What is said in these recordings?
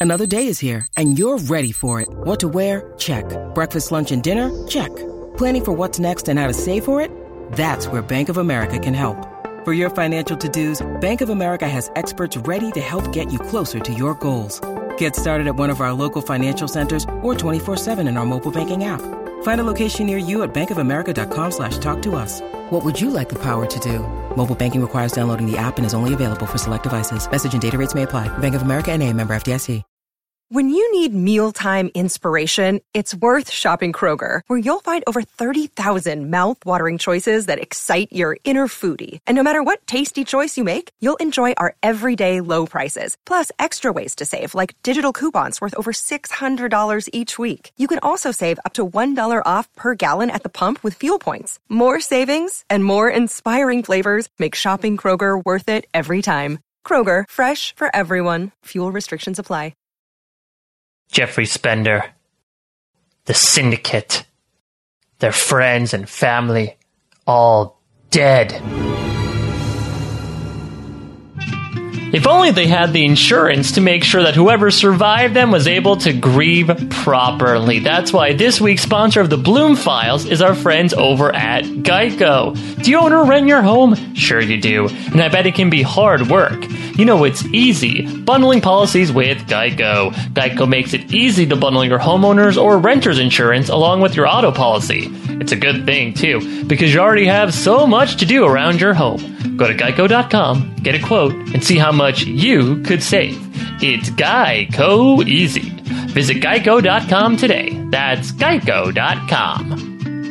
Another day is here, and you're ready for it. What to wear? Check. Breakfast, lunch, and dinner? Check. Planning for what's next and how to save for it? That's where Bank of America can help. For your financial to-dos, Bank of America has experts ready to help get you closer to your goals. Get started at one of our local financial centers or 24/7 in our mobile banking app. Find a location near you at bankofamerica.com/talktous. What would you like the power to do? Mobile banking requires downloading the app and is only available for select devices. Message and data rates may apply. Bank of America N.A., member FDIC. When you need mealtime inspiration, it's worth shopping Kroger, where you'll find over 30,000 mouth-watering choices that excite your inner foodie. And no matter what tasty choice you make, you'll enjoy our everyday low prices, plus extra ways to save, like digital coupons worth over $600 each week. You can also save up to $1 off per gallon at the pump with fuel points. More savings and more inspiring flavors make shopping Kroger worth it every time. Kroger, fresh for everyone. Fuel restrictions apply. Jeffrey Spender, the Syndicate, their friends and family, all dead. If only they had the insurance to make sure that whoever survived them was able to grieve properly. That's why this week's sponsor of the Bloom Files is our friends over at Geico. Do you own or rent your home? Sure you do. And I bet it can be hard work. You know it's easy. Bundling policies with Geico. Geico makes it easy to bundle your homeowners or renter's insurance along with your auto policy. It's a good thing, too, because you already have so much to do around your home. Go to geico.com, get a quote, and see how much you could save. It's Geico easy. Visit geico.com today. That's geico.com.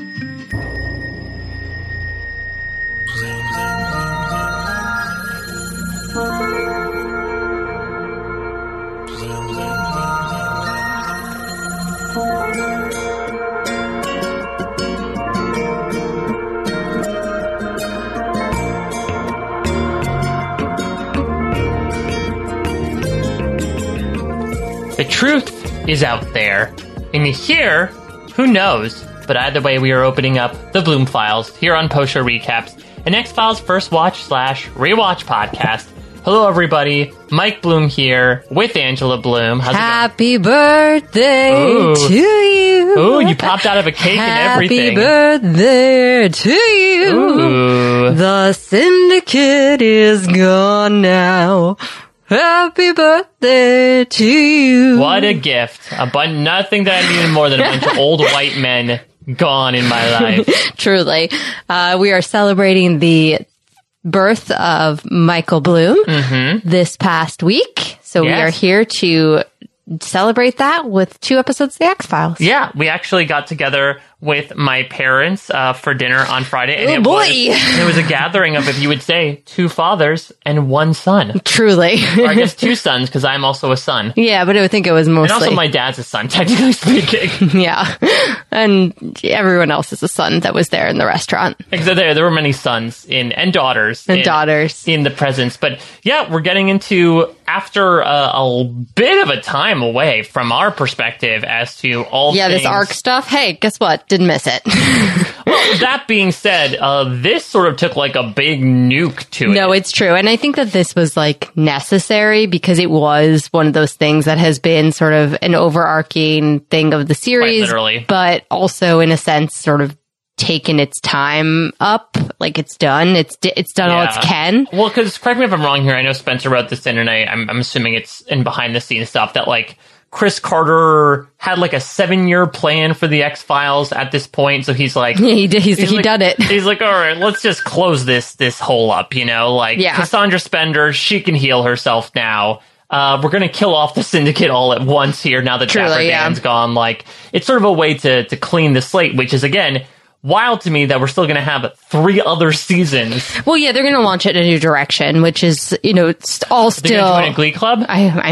The truth is out there. And here, who knows? But either way, we are opening up the Bloom Files here on Post Show Recaps, an X-Files First Watch / Rewatch podcast. Hello, everybody. Mike Bloom here with Angela Bloom. How's Happy birthday Ooh. to you. Ooh, you popped out of a cake and everything. Happy birthday to you. Ooh. The Syndicate is gone now. Happy birthday to you. What a gift. Nothing that I needed more than a bunch of old white men gone in my life. Truly. We are celebrating the birth of Michael Bloom this past week. So we are here to celebrate that with 2 episodes of The X-Files. Yeah, we actually got together with my parents for dinner on Friday. And it was a gathering of, if you would say, 2 fathers and 1 son. Truly. Or I guess 2 sons, because I'm also a son. Yeah, but I would think it was mostly... And also my dad's a son, technically speaking. Yeah. And everyone else is a son that was there in the restaurant. Except there were many sons and daughters. And daughters. In the presence. But yeah, we're getting into, after a bit of a time away from our perspective as to all things... this ARC stuff. Hey, guess what? Didn't miss it. Well, that being said, this sort of took like a big nuke to it. No, it's true. And I think that this was like necessary because it was one of those things that has been sort of an overarching thing of the series. Quite literally. But also in a sense sort of taken its time up. Like it's done. It's done all it can. Well, because correct me if I'm wrong here. I know Spencer wrote this in, and I'm assuming it's in behind the scenes stuff that like Chris Carter had like a 7-year plan for the X-Files at this point. So he's like, he done it. He's like, all right, let's just close this hole up, you know, like Cassandra Spender, she can heal herself now. We're going to kill off the Syndicate all at once here now that Dapper Dan's gone. Like, it's sort of a way to clean the slate, which is, again, wild to me that we're still going to have 3 other seasons. Well, yeah, they're going to launch it in a new direction, which is, you know, it's all still... They're going to join a Glee Club?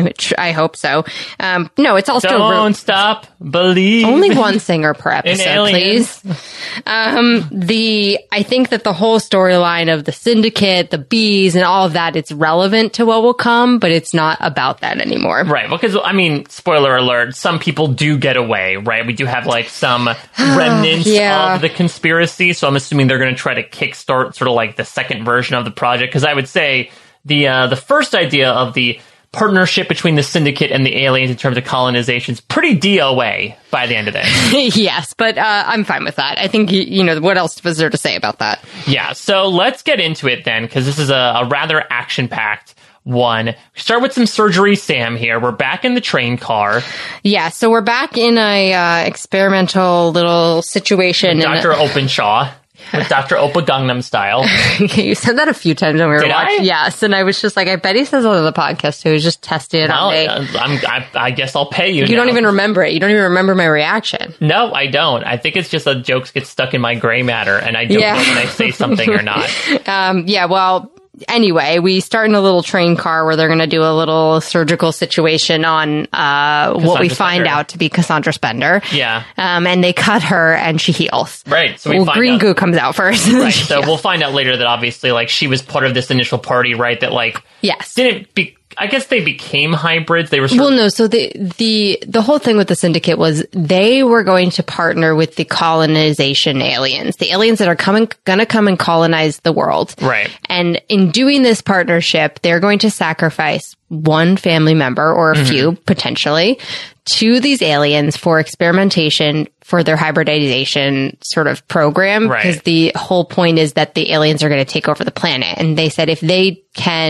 I hope so. No, it's all still... Don't stop, believe. Only 1 singer per episode, please. I think that the whole storyline of the Syndicate, the bees, and all of that, it's relevant to what will come, but it's not about that anymore. Right, because, I mean, spoiler alert, some people do get away, right? We do have, like, some remnants of the conspiracy, so I'm assuming they're going to try to kickstart sort of like the second version of the project, because I would say the first idea of the partnership between the Syndicate and the aliens in terms of colonization is pretty DOA by the end of this. Yes, but I'm fine with that. I think, what else was there to say about that? Yeah, so let's get into it then, because this is a rather action-packed one. We start with some Surgery Sam here. We're back in the train car. Yeah, so we're back in a experimental little situation. With Dr. Openshaw. With Dr. Opa Gangnam Style. You said that a few times when we were watching. Yes, and I was just like, I bet he says it on the podcast too. He's just tested it on me. I guess I'll pay you. You don't even remember it. You don't even remember my reaction. No, I don't. I think it's just that jokes get stuck in my gray matter, and I don't know when I say something or not. Well, anyway, we start in a little train car where they're going to do a little surgical situation on what we find out to be Cassandra Spender. Yeah. And they cut her and she heals. Right. So we find green goo comes out first. Right. So we'll find out later that obviously, like, she was part of this initial party, right? That, like, yes. I guess they became hybrids. They were So the whole thing with the Syndicate was they were going to partner with the colonization aliens, the aliens that are gonna come and colonize the world. Right. And in doing this partnership, they're going to sacrifice one family member or a few potentially to these aliens for experimentation for their hybridization sort of program. Right. Because the whole point is that the aliens are going to take over the planet. And they said if they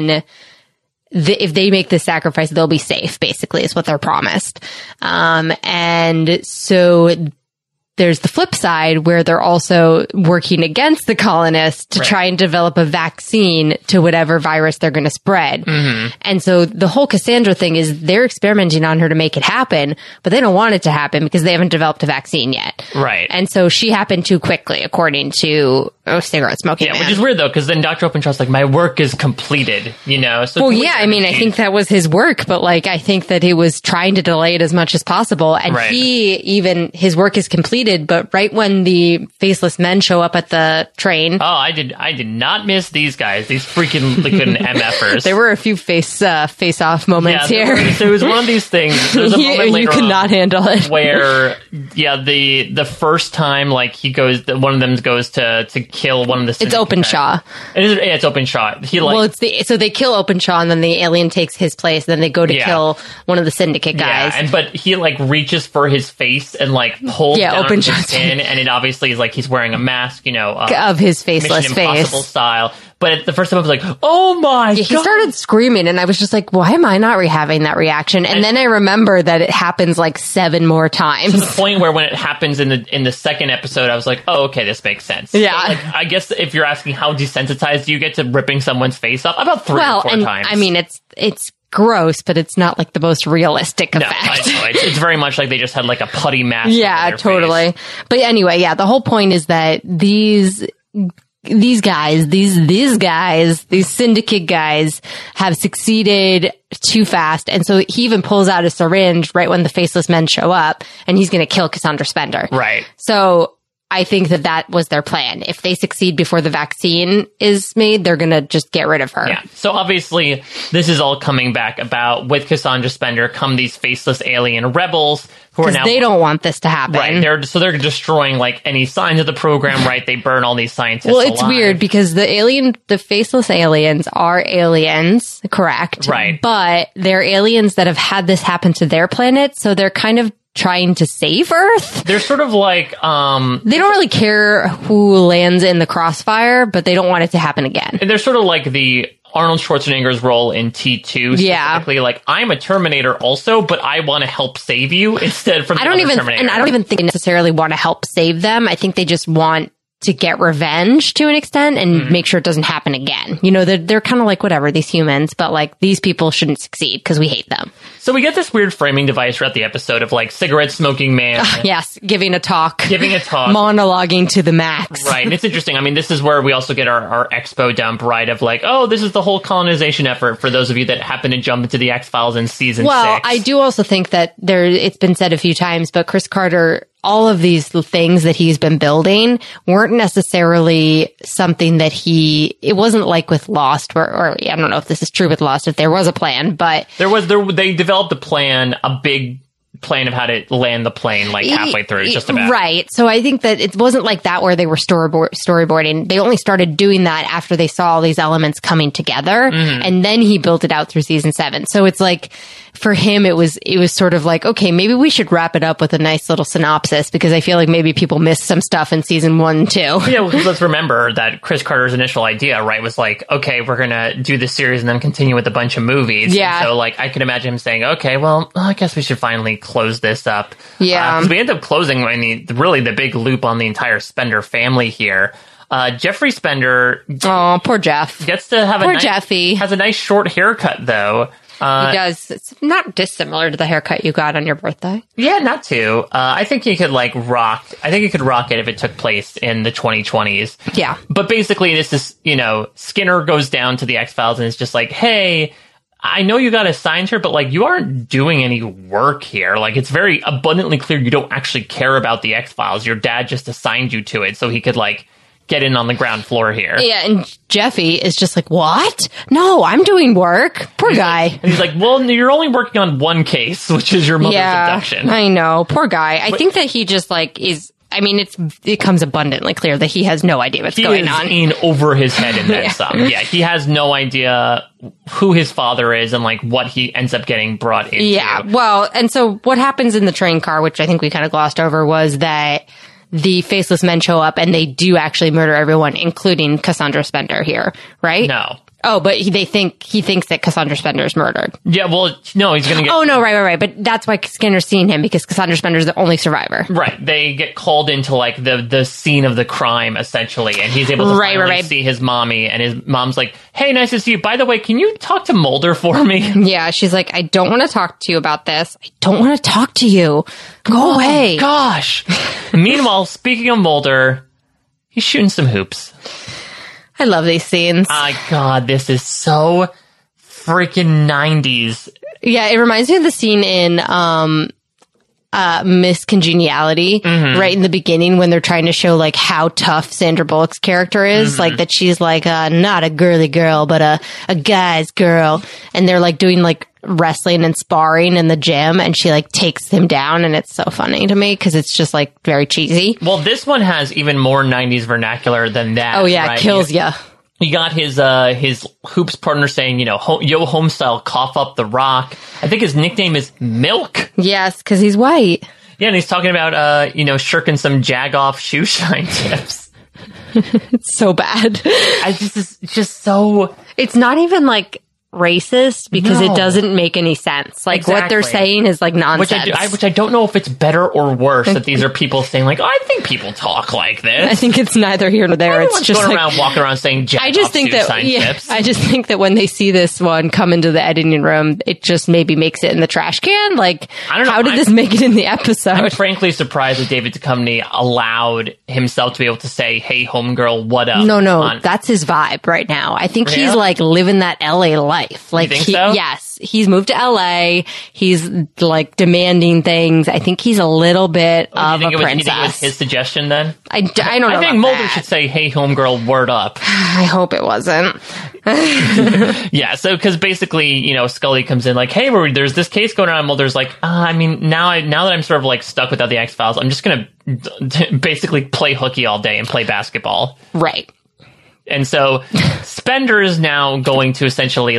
make this sacrifice, they'll be safe, basically, is what they're promised. And so there's the flip side where they're also working against the colonists to try and develop a vaccine to whatever virus they're going to spread. And so the whole Cassandra thing is they're experimenting on her to make it happen, but they don't want it to happen because they haven't developed a vaccine yet. Right. And so she happened too quickly, according to cigarette smoking. Yeah, which is weird though, because then Dr. Openshaw's like, my work is completed, So well, yeah, I mean, I think that was his work, but like, I think that he was trying to delay it as much as possible. And his work is completed, but right when the faceless men show up at the train. Oh, I did not miss these guys, these freaking looking MFers. There were a few face-off moments here. So it was one of these things. There's a moment later you could not handle it. Where, the first time, like, one of them goes to kill one of the It's Openshaw. It's Openshaw. So they kill Openshaw and then the alien takes his place. And then they go to kill one of the Syndicate guys. Yeah, but he like reaches for his face and like pulls down his skin, and it obviously is like he's wearing a mask, of his faceless Mission face. Impossible style. But the first time I was like, oh my God. He started screaming and I was just like, why am I not having that reaction? And then I remember that it happens like 7 more times. To the point where when it happens in the second episode, I was like, oh, okay, this makes sense. Yeah. So, like, I guess if you're asking how desensitized do you get to ripping someone's face off, about 3 or 4 times. I mean, it's gross, but it's not like the most realistic effect. No, I know. It's very much like they just had like a putty mask. Yeah, totally. Face. But anyway, the whole point is that these Syndicate guys have succeeded too fast. And so he even pulls out a syringe right when the faceless men show up and he's going to kill Cassandra Spender. Right. So I think that was their plan. If they succeed before the vaccine is made, they're going to just get rid of her. Yeah. So obviously this is all coming back about with Cassandra Spender come these faceless alien rebels who are now... they don't want this to happen. Right. They're destroying like any signs of the program, right? They burn all these scientists alive. It's weird because the faceless aliens are aliens, correct? Right. But they're aliens that have had this happen to their planet, so they're kind of trying to save Earth. They're sort of like, they don't really care who lands in the crossfire, but they don't want it to happen again. And they're sort of like the Arnold Schwarzenegger's role in T2. Specifically, like, I'm a Terminator also, but I want to help save you instead from Terminator. And I don't even think they necessarily want to help save them. I think they just want to get revenge to an extent and make sure it doesn't happen again. They're kind of like, whatever, these humans, but like these people shouldn't succeed because we hate them. So we get this weird framing device throughout the episode of like cigarette smoking man. Yes. Giving a talk. Monologuing to the max. Right. And it's interesting. I mean, this is where we also get our expo dump, right? Of like, oh, this is the whole colonization effort for those of you that happen to jump into the X-Files in season 6. Well, I do also think that it's been said a few times, but Chris Carter, all of these things that he's been building weren't necessarily something that it wasn't like with Lost, or I don't know if this is true with Lost, if there was a plan, but they developed a plan, a big plan of how to land the plane like halfway through, just about. Right. So I think that it wasn't like that where they were storyboarding. They only started doing that after they saw all these elements coming together, and then he built it out through season 7. So it's like, for him, it was sort of like, okay, maybe we should wrap it up with a nice little synopsis, because I feel like maybe people missed some stuff in season 1 and 2. Yeah, well, let's remember that Chris Carter's initial idea, right, was like, okay, we're going to do this series and then continue with a bunch of movies. Yeah. And so, like, I could imagine him saying, okay, well, I guess we should finally close this up. Yeah. Because we end up closing, really the big loop on the entire Spender family here. Jeffrey Spender. Oh, poor Jeff. Gets to have Jeffy. Has a nice short haircut, though. He does. It's not dissimilar to the haircut you got on your birthday. Yeah, not too. I think he could rock it if it took place in the 2020s. Yeah. But basically this is, Skinner goes down to the X-Files and is just like, hey, I know you got assigned here, but like you aren't doing any work here. Like it's very abundantly clear you don't actually care about the X-Files. Your dad just assigned you to it so he could get in on the ground floor here. Yeah, and Jeffy is just like, what? No, I'm doing work. Poor guy. And he's like, well, you're only working on one case, which is your mother's abduction. I know. Poor guy. I think that he just is... I mean, it becomes abundantly clear that he has no idea what's going on. He is in over his head in that some. Yeah, he has no idea who his father is and what he ends up getting brought into. Yeah, well, and so what happens in the train car, which I think we kind of glossed over, was that the Faceless Men show up and they do actually murder everyone, including Cassandra Spender here, right? No. Oh, but he thinks that Cassandra Spender is murdered. Yeah, well, no, he's going to get... Oh, no, right. But that's why Skinner's seen him, because Cassandra Spender is the only survivor. Right. They get called into, the scene of the crime, essentially, and he's able to finally see his mommy, and his mom's like, hey, nice to see you. By the way, can you talk to Mulder for me? Yeah, she's like, I don't want to talk to you about this. I don't want to talk to you. Go away. Gosh. Meanwhile, speaking of Mulder, he's shooting some hoops. I love these scenes. My God, this is so freaking 90s. Yeah, it reminds me of the scene in Miss Congeniality, right in the beginning when they're trying to show how tough Sandra Bullock's character is, that she's not a girly girl, but a guy's girl, and they're doing wrestling and sparring in the gym, and she takes him down, and it's so funny to me because it's just very cheesy. Well, this one has even more 90s vernacular than that. Oh yeah, right? kills ya. You got his hoops partner saying, yo, homestyle, cough up the rock. I think his nickname is Milk. Yes, because he's white. Yeah, and he's talking about, shirking some jag-off shoe shine tips. It's so bad. It's just so... It's not even, racist because it doesn't make any sense. What they're saying is nonsense. Which I don't know if it's better or worse that these are people saying I think people talk like this. I think it's neither here nor there. Everyone's it's just going around walking around saying tips. I just think that when they see this one come into the editing room, it just maybe makes it in the trash can. I don't know. How did this make it in the episode? I'm frankly surprised that David Duchovny allowed himself to be able to say, hey, homegirl, what up? No, that's his vibe right now. I think he's living that LA life. You think so? Yes, he's moved to LA. He's demanding things. I think he's a little bit of a princess. You think it was his suggestion then? I don't know. I think Mulder should say, hey, homegirl, word up. I hope it wasn't. Yeah, so because basically, Scully comes in hey, there's this case going on. Mulder's now that I'm sort of stuck without the X-Files, I'm just going to basically play hooky all day and play basketball. Right. And so Spender is now going to essentially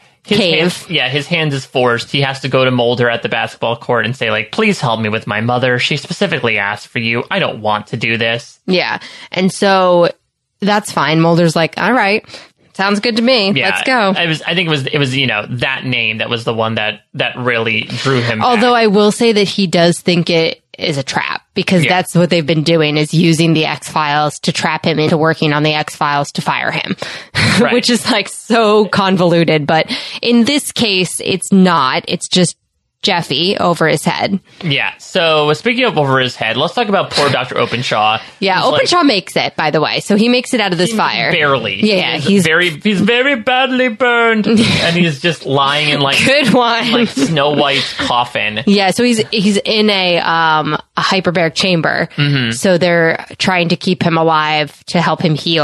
his hand is forced. He has to go to Mulder at the basketball court and say please help me with my mother. She specifically asked for you. I don't want to do this. Yeah. And so that's fine. Mulder's all right. Sounds good to me. Yeah, let's go. I think it was that name that was the one that really drew him. Although back. I will say that he does think it is a trap because that's what they've been doing is using the X-Files to trap him into working on the X-Files to fire him, right. Which is so convoluted. But in this case, it's not. It's just Jeffy over his head. Yeah. So speaking of over his head, let's talk about poor Dr. Openshaw. Yeah, Openshaw makes it, by the way. So he makes it out of this fire. Barely. Yeah, he's very badly burned, and he's just lying in good one, Snow White's coffin. Yeah. So he's in a hyperbaric chamber. Mm-hmm. So they're trying to keep him alive to help him heal.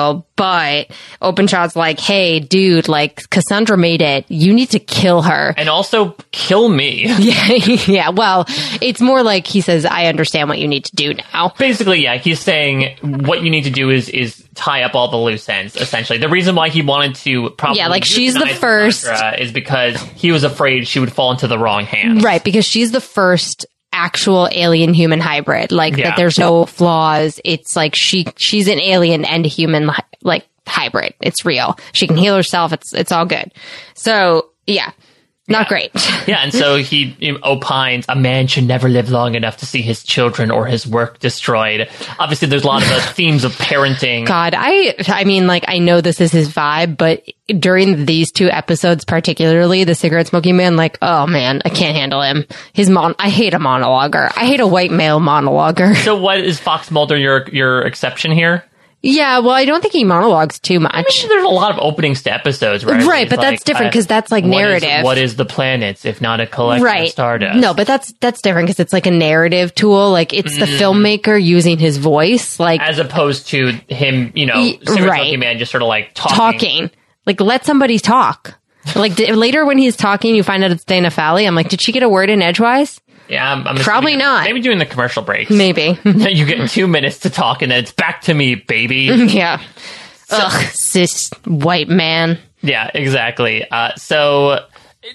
But Openshot's like, hey, dude, like, Cassandra made it. You need to kill her. And also kill me. Yeah. Well, it's more like he says, I understand what you need to do now. Basically, yeah. He's saying what you need to do is tie up all the loose ends, essentially. The reason why he wanted to probably she's the first is because he was afraid she would fall into the wrong hands. Right, because she's the first actual alien human hybrid, like that there's no flaws. It's like she's an alien and a human like hybrid. It's real. She can heal herself. It's all good. So yeah, not great. Yeah, and so he opines a man should never live long enough to see his children or his work destroyed. Obviously, there's a lot of themes of parenting. God, I mean, like, I know this is his vibe, but during these 2 episodes, particularly the cigarette smoking man, like, oh man, I can't handle him. I hate a monologuer. I hate a white male monologuer. So, what is Fox Mulder your exception here? Yeah, well, I don't think he monologues too much. I mean, there's a lot of openings to episodes, right? Right, but that's different because that's like narrative. What is the planets if not a collection of stardust? No, but that's different because it's like a narrative tool. Like it's the filmmaker using his voice, like as opposed to him, Cigarette Smoking Man just sort of like talking. Like let somebody talk. Like later when he's talking, you find out it's Dana Fowley. I'm like, did she get a word in edgewise? Yeah, I'm probably not. Maybe doing the commercial breaks. Maybe. You get 2 minutes to talk and then it's back to me, baby. Yeah. Ugh, cis white man. Yeah, exactly. So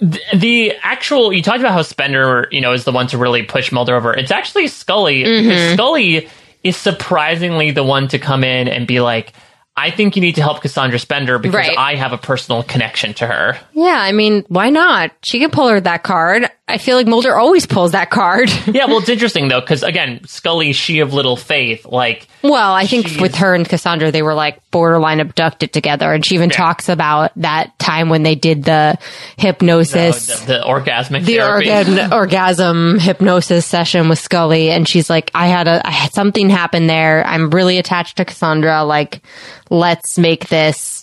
the actual, you talked about how Spender, is the one to really push Mulder over. It's actually Scully. Because Scully is surprisingly the one to come in and be like, I think you need to help Cassandra Spender because I have a personal connection to her. Yeah, I mean, why not? She can pull her that card. I feel like Mulder always pulls that card. Yeah, well, it's interesting, though, because, again, Scully, she of little faith, like... Well, I think with her and Cassandra, they were, like, borderline abducted together, and she even talks about that time when they did the hypnosis... The orgasmic therapy. The orgasm hypnosis session with Scully, and she's like, I had something happen there. I'm really attached to Cassandra, like, let's make this...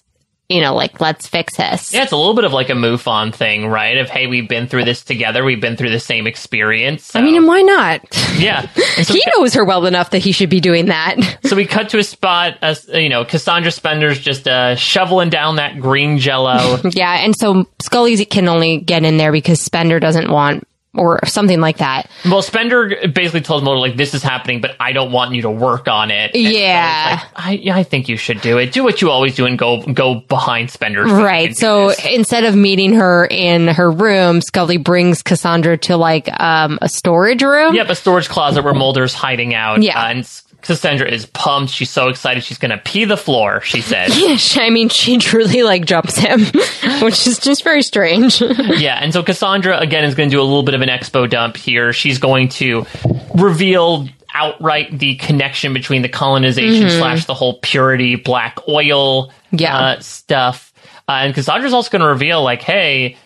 let's fix this. Yeah, it's a little bit of like a MUFON thing, right? Of, hey, we've been through this together. We've been through the same experience. So. I mean, and why not? Yeah. So he knows her well enough that he should be doing that. So we cut to a spot, Cassandra Spender's just shoveling down that green jello. Yeah, and so Scully can only get in there because Spender doesn't want... or something like that. Well, Spender basically told Mulder, like, this is happening, but I don't want you to work on it. And yeah. So I think you should do it. Do what you always do and go behind Spender's feet. Right. So instead of meeting her in her room, Scully brings Cassandra to, like, a storage room. Yep, a storage closet where Mulder's hiding out. Yeah. And Cassandra is pumped. She's so excited. She's going to pee the floor, she says. Yeah, I mean, she truly, like, jumps him, which is just very strange. Yeah, and so Cassandra, again, is going to do a little bit of an expo dump here. She's going to reveal outright the connection between the colonization / the whole purity black oil stuff. And Cassandra's also going to reveal, like, hey...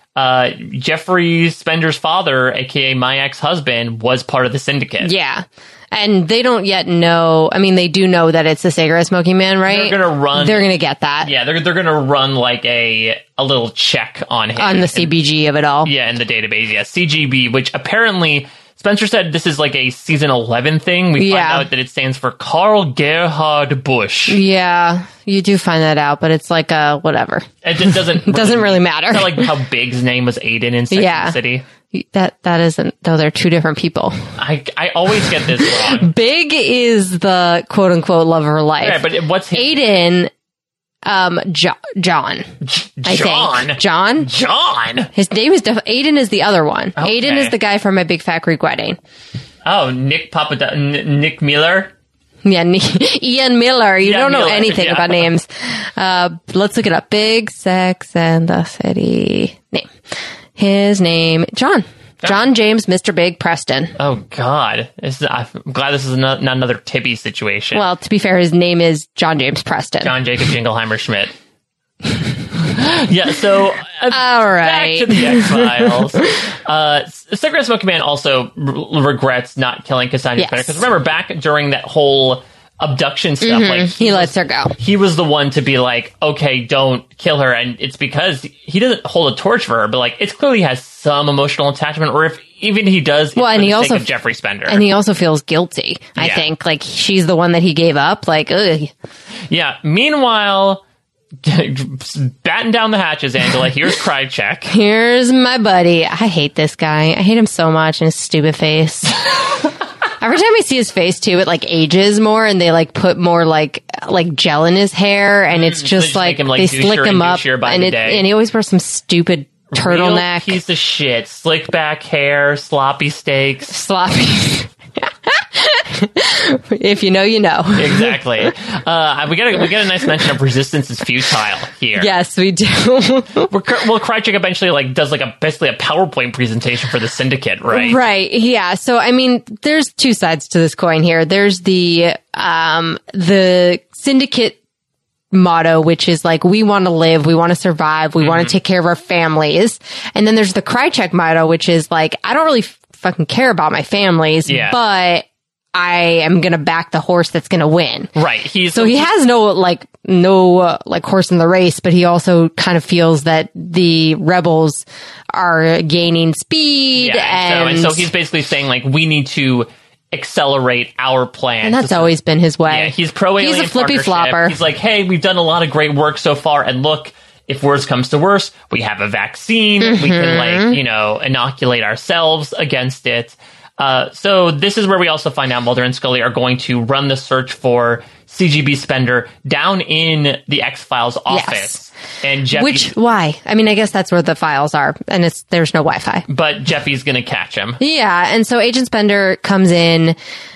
Jeffrey Spender's father, aka my ex-husband, was part of the syndicate. Yeah. And they don't yet know. I mean, they do know that it's the cigarette smoking man, right? They're going to get that. Yeah, they're going to run like a little check on him. On the CBG of it all. Yeah, in the database. Yeah, CGB, which apparently... Spencer said this is like a season 11 thing. We find out that it stands for Carl Gerhard Busch. Yeah, you do find that out, but it's like whatever. It doesn't doesn't really matter. It's not like how Big's name was Aiden in Sex and the City. That isn't, though. They're two different people. I always get this wrong. Big is the quote unquote love of her life. Yeah, but what's his Aiden? John. I think. John. His name is Aiden is the other one. Okay. Aiden is the guy from My Big Fat Greek Wedding. Oh, Nick Miller. Yeah, Ian Miller. You don't know anything about names. Let's look it up. Big Sex and the City name. His name, John James, Mr. Big Preston. Oh, God. I'm glad this is not another Tibby situation. Well, to be fair, his name is John James Preston. John Jacob Jingleheimer Schmidt. Yeah, so all right. Back to the X-Files. Cigarette Smoking Man also regrets not killing Cassandra Spender. Because remember, back during that whole abduction stuff, like he lets her go. He was the one to be like, okay, don't kill her. And it's because he doesn't hold a torch for her, but like it clearly has some emotional attachment, or if even he does, well, and he also of Jeffrey Spender. And he also feels guilty. I think like she's the one that he gave up. Like, ugh. Yeah. Meanwhile, batten down the hatches, Angela. Here's Krychek. Here's my buddy. I hate this guy. I hate him so much and his stupid face. Every time I see his face too, it like ages more, and they like put more like gel in his hair, and it's just like they slick him up, and he always wears some stupid turtleneck. Real piece of shit. Slick back hair, sloppy steaks. Sloppy. If you know, you know. Exactly. We get a nice mention of resistance is futile here. Yes, we do. Well, Krychek eventually does basically a PowerPoint presentation for the Syndicate, right? Right. Yeah. So I mean, there's two sides to this coin here. There's the Syndicate motto, which is like, we want to live, we want to survive, we want to take care of our families. And then there's the Krychek motto, which is like, I don't really fucking care about my families, but I am going to back the horse that's going to win. Right. He has no horse in the race, but he also kind of feels that the rebels are gaining speed. Yeah, and so he's basically saying like, we need to accelerate our plan. And that's always been his way. Yeah, he's pro-alien. He's a flippy flopper. He's like, hey, we've done a lot of great work so far, and look, if worse comes to worse, we have a vaccine. We can inoculate ourselves against it. So this is where we also find out Mulder and Scully are going to run the search for CGB Spender down in the X-Files office. Yes. And Jeffy, why? I mean, I guess that's where the files are, and there's no Wi-Fi. But Jeffy's going to catch him. Yeah, and so Agent Spender comes in,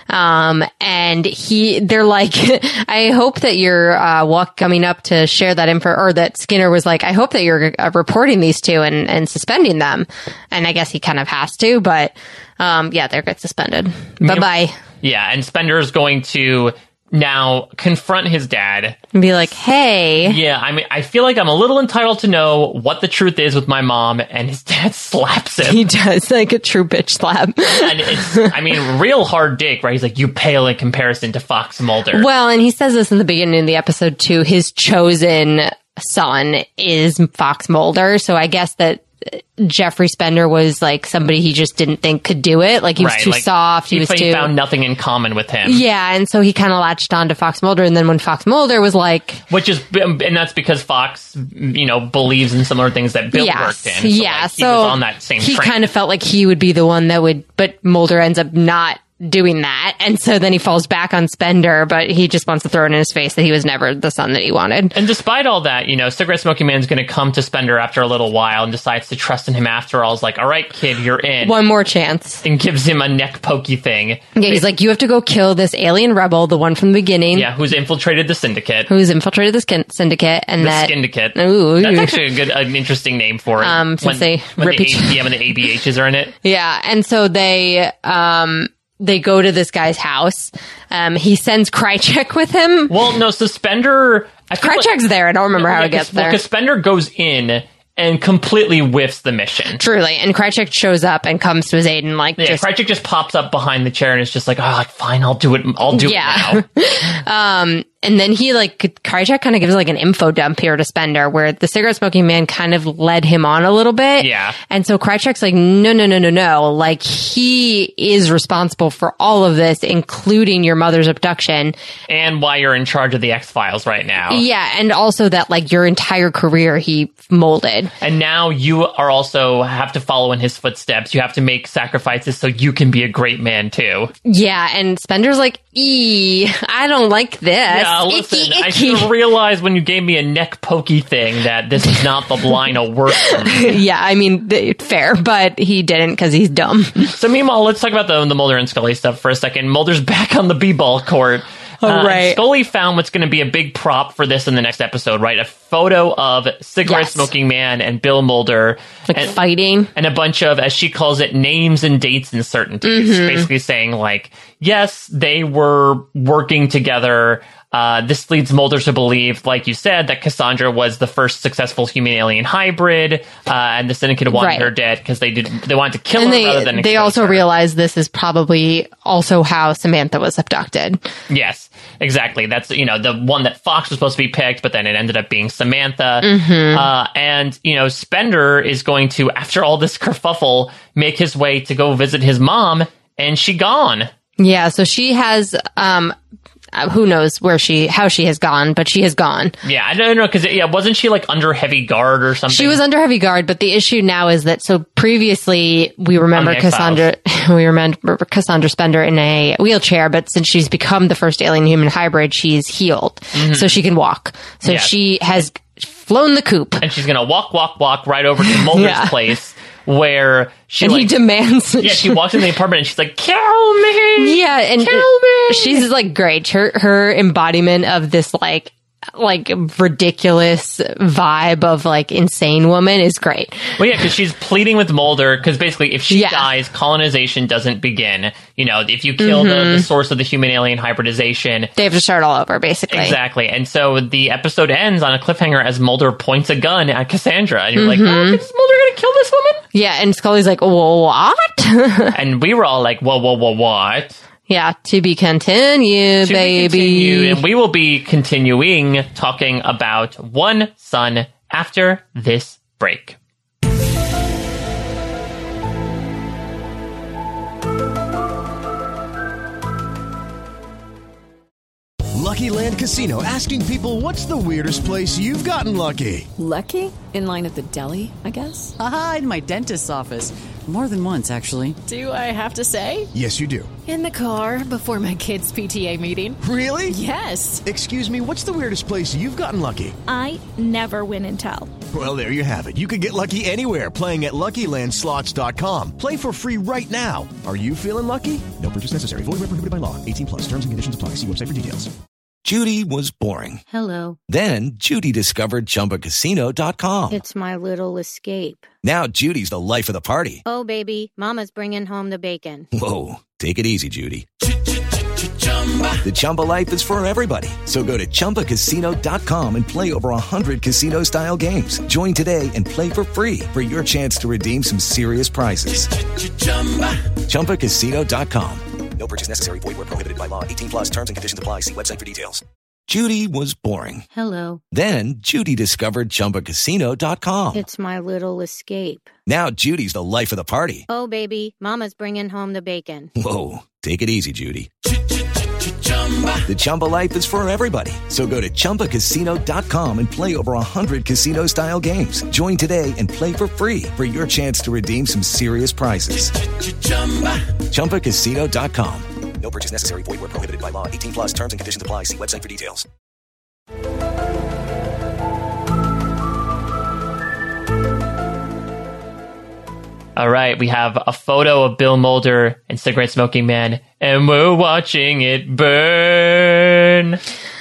and they're like, I hope that you're coming up to share that info, or that Skinner was like, I hope that you're reporting these two and suspending them. And I guess he kind of has to, but they're get suspended. Bye-bye. Yeah, and Spender is going to now confront his dad and be like, hey. Yeah, I mean, I feel like I'm a little entitled to know what the truth is with my mom, and his dad slaps him. He does, like a true bitch slap. And it's, real hard dick, right? He's like, you pale in comparison to Fox Mulder. Well, and he says this in the beginning of the episode too. His chosen son is Fox Mulder, so I guess that Jeffrey Spender was like somebody he just didn't think could do it. Like he was too soft. He found nothing in common with him. Yeah, and so he kind of latched on to Fox Mulder. And then when Fox Mulder was like, and that's because Fox, believes in similar things that Bill worked in. So he was on that same train. He kind of felt like he would be the one that would, but Mulder ends up not doing that, and so then he falls back on Spender, but he just wants to throw it in his face that he was never the son that he wanted. And despite all that, Cigarette Smoking Man's going to come to Spender after a little while and decides to trust in him after all. He's like, all right, kid, you're in. One more chance. And gives him a neck pokey thing. Yeah, he's like, you have to go kill this alien rebel, the one from the beginning. Yeah, who's infiltrated the Syndicate. And the Skindicate. Ooh. That's actually an interesting name for it. Since they rip each other. Yeah, when the ABHs are in it. Yeah, and so they go to this guy's house. He sends Krychek with him. Well, no, so Spender... Krychek's there. I don't remember how he gets there. Because Spender goes in and completely whiffs the mission. Truly. And Krychek shows up and comes to his aid and Krychek just pops up behind the chair and is just like, fine, I'll do it. I'll do it now. And then Krychek kind of gives an info dump here to Spender, where the Cigarette Smoking Man kind of led him on a little bit. Yeah. And so Krychek's like, no. Like, he is responsible for all of this, including your mother's abduction. And why you're in charge of the X-Files right now. Yeah. And also that, your entire career he molded. And now you are also have to follow in his footsteps. You have to make sacrifices so you can be a great man too. Yeah. And Spender's like, I don't like this. Yeah. Listen, I should have realized when you gave me a neck pokey thing that this is not the line of work for me. Yeah, I mean, fair, but he didn't because he's dumb. So meanwhile, let's talk about the Mulder and Scully stuff for a second. Mulder's back on the b-ball court. Right. Scully found what's going to be a big prop for this in the next episode, right? A photo of Cigarette Smoking Man and Bill Mulder. Fighting. And a bunch of, as she calls it, names and dates and certainties. Basically saying, yes, they were working together. This leads Mulder to believe, like you said, that Cassandra was the first successful human-alien hybrid, and the Syndicate wanted her dead because they wanted to kill her rather than expose they also her. realized this is probably also how Samantha was abducted. Yes, exactly. That's, the one that Fox was supposed to be picked, but then it ended up being Samantha. And, Spender is going to, after all this kerfuffle, make his way to go visit his mom, and she gone. Yeah, so she has... who knows how she has gone, but she has gone. Yeah, I don't know, because wasn't she like under heavy guard or something? She was under heavy guard, but the issue now is that, so previously we remember Cassandra Spender in a wheelchair, but since she's become the first alien human hybrid, she's healed, so she can walk. So she has flown the coop, and she's gonna walk right over to Mulder's place, where he demands. Yeah, she walks into the apartment and she's like, "Kill me!" Yeah, and kill me. She's like great. Her embodiment of this like ridiculous vibe of like insane woman is great. Well, yeah, because she's pleading with Mulder, because basically if she dies, colonization doesn't begin. You know, if you kill the source of the human alien hybridization, they have to start all over, basically. Exactly. And so the episode ends on a cliffhanger as Mulder points a gun at Cassandra, and you're like, oh, is Mulder gonna kill this woman? Yeah, and Scully's like, what? And we were all like, whoa, what? Yeah, to be continued, baby. And we will be continuing talking about One Son after this break. Lucky Land Casino, asking people, what's the weirdest place you've gotten lucky? Lucky? In line at the deli, I guess? Aha, in my dentist's office. More than once, actually. Do I have to say? Yes, you do. In the car before my kids' PTA meeting. Really? Yes. Excuse me, what's the weirdest place you've gotten lucky? I never win and tell. Well, there you have it. You can get lucky anywhere, playing at LuckyLandSlots.com. Play for free right now. Are you feeling lucky? No purchase necessary. Void where prohibited by law. 18+. Terms and conditions apply. See website for details. Judy was boring. Hello. Then Judy discovered ChumbaCasino.com. It's my little escape. Now Judy's the life of the party. Oh, baby, mama's bringing home the bacon. Whoa, take it easy, Judy. The Chumba life is for everybody. So go to ChumbaCasino.com and play over 100 casino-style games. Join today and play for free for your chance to redeem some serious prizes. ChumbaCasino.com. No purchase necessary. Void where prohibited by law. 18+. Terms and conditions apply. See website for details. Judy was boring. Hello. Then Judy discovered ChumbaCasino.com. It's my little escape. Now Judy's the life of the party. Oh, baby, mama's bringing home the bacon. Whoa, take it easy, Judy. The Chumba life is for everybody. So go to ChumbaCasino.com and play over 100 casino-style games. Join today and play for free for your chance to redeem some serious prizes. ChumbaCasino.com. No purchase necessary. Void where prohibited by law. 18+. Terms and conditions apply. See website for details. All right, we have a photo of Bill Mulder and Cigarette Smoking Man, and we're watching it burn.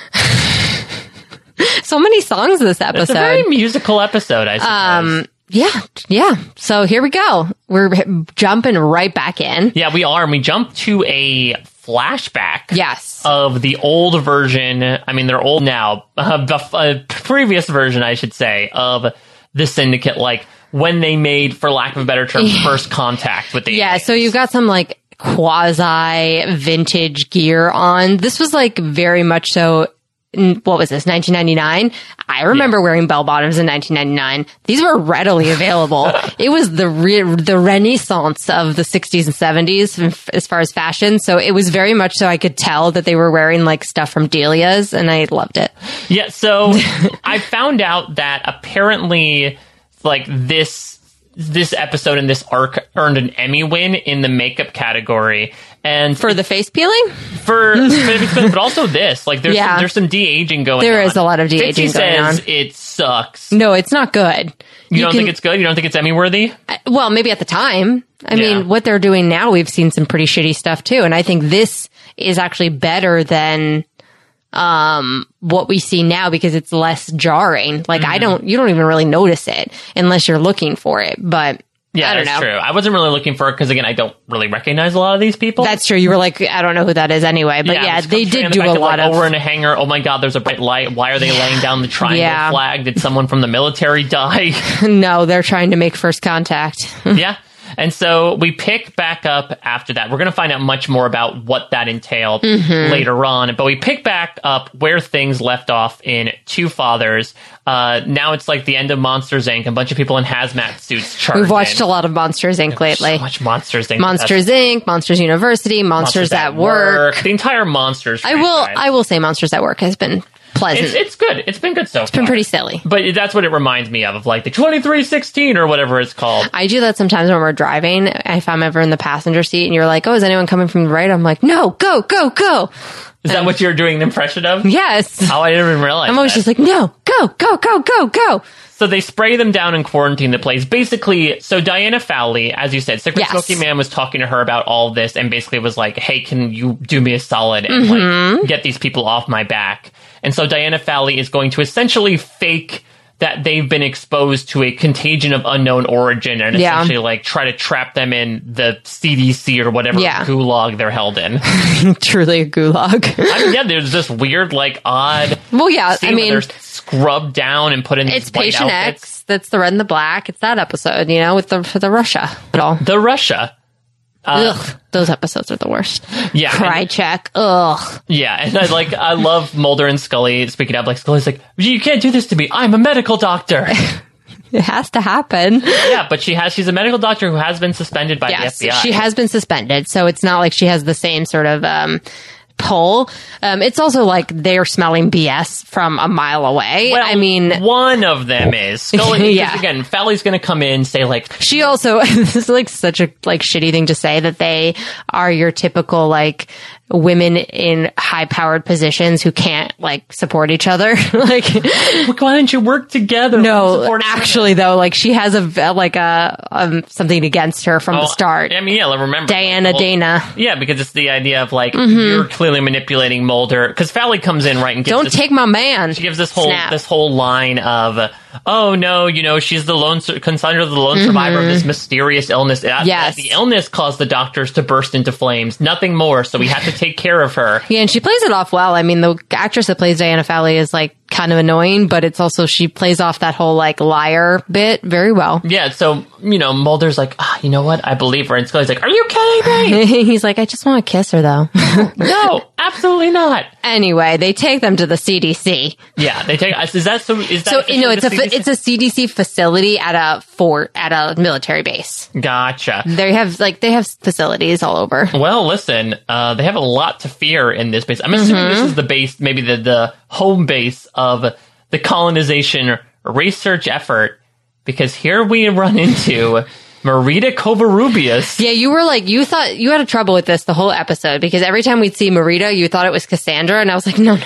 So many songs this episode. It's a very musical episode, I suppose. Yeah. So here we go. We're jumping right back in. Yeah, we are. And we jump to a flashback. Yes. Of the old version. I mean, they're old now. The previous version, I should say, of the Syndicate, like when they made, for lack of a better term, first contact with the aliens. So you've got some like quasi vintage gear on. This was like very much so. What was this, 1999? I remember wearing bell bottoms in 1999. These were readily available. It was the renaissance of the 60s and 70s as far as fashion. So it was very much so I could tell that they were wearing like stuff from Delia's, and I loved it. Yeah, so I found out that apparently like this episode and this arc earned an Emmy win in the makeup category. And for the face peeling? But also this. Like, there's some de-aging going on. There is a lot of de-aging going on. Says it sucks. No, it's not good. You don't think it's good? You don't think it's Emmy-worthy? Well, maybe at the time. I mean, what they're doing now, we've seen some pretty shitty stuff, too. And I think this is actually better than what we see now because it's less jarring. Like, you don't even really notice it unless you're looking for it. But yeah, I don't know. True. I wasn't really looking for it because, again, I don't really recognize a lot of these people. That's true. You were like, I don't know who that is anyway. But yeah they did do a lot of... Over in a hangar, oh my God, there's a bright light. Why are they laying down the triangle flag? Did someone from the military die? No, they're trying to make first contact. Yeah. And so we pick back up after that. We're going to find out much more about what that entailed later on. But we pick back up where things left off in Two Fathers. Now it's like the end of Monsters, Inc. A bunch of people in hazmat suits charging. We've watched a lot of Monsters, Inc. lately. So much Monsters, Inc. Monsters, Inc., Monsters University, Monsters at Work. The entire Monsters I will say Monsters at Work has been pleasant. It's good. It's been good so far. It's been pretty silly. But that's what it reminds me of like the 2316 or whatever it's called. I do that sometimes when we're driving. If I'm ever in the passenger seat and you're like, oh, is anyone coming from the right? I'm like, no, go, go, go. Is that what you're doing an impression of? Yes. Oh, I didn't even realize I'm always just like, no, go, go, go, go, go. So they spray them down and quarantine the place. Basically, so Diana Fowley, as you said, Cigarette Smoking Man was talking to her about all this and basically was like, hey, can you do me a solid and like get these people off my back? And so Diana Fowley is going to essentially fake that they've been exposed to a contagion of unknown origin and essentially like try to trap them in the CDC or whatever gulag they're held in. Truly a gulag. I mean, there's this weird, like, odd scene where they're scrubbed down and put in these white Patient outfits. X. That's the red and the black. It's that episode, with the Russia. The Russia. Ugh, those episodes are the worst. Yeah. Krychek. Ugh. Yeah, and I love Mulder and Scully speaking up. Like, Scully's like, you can't do this to me. I'm a medical doctor. It has to happen. Yeah, but she's a medical doctor who has been suspended by the FBI. She has been suspended, so it's not like she has the same sort of pull. It's also like they're smelling BS from a mile away. Well, I mean, one of them is Scully. Again, Fowley's going to come in and say like, she also this is like such a like shitty thing to say that they are your typical like women in high-powered positions who can't like support each other. Like, why don't you work together? No, actually, though, like she has a something against her from the start. I mean, remember Dana. Yeah, because it's the idea of like you're clearly manipulating Mulder. Because Fowley comes in right and gives take my man. She gives this whole line of, oh no, she's the consigned the lone survivor of this mysterious illness. Yes, the illness caused the doctors to burst into flames. Nothing more. So we have to take care of her. Yeah, and she plays it off well. I mean, the actress that plays Diana Fowley is like kind of annoying, but it's also she plays off that whole like liar bit very well. Yeah, so Mulder's like, you know what? I believe her, and Scully's like, are you kidding me? He's like, I just want to kiss her though. No, absolutely not. Anyway, they take them to the CDC. Yeah, they take. Is that so? Is that so? It's a CDC facility at a fort at a military base. Gotcha. They have facilities all over. Well, listen, they have a lot to fear in this base. I'm assuming this is the base, maybe the home base of the colonization research effort, because here we run into Marita Covarrubias. Yeah, you thought you had a trouble with this the whole episode because every time we'd see Marita, you thought it was Cassandra, and I was like, no.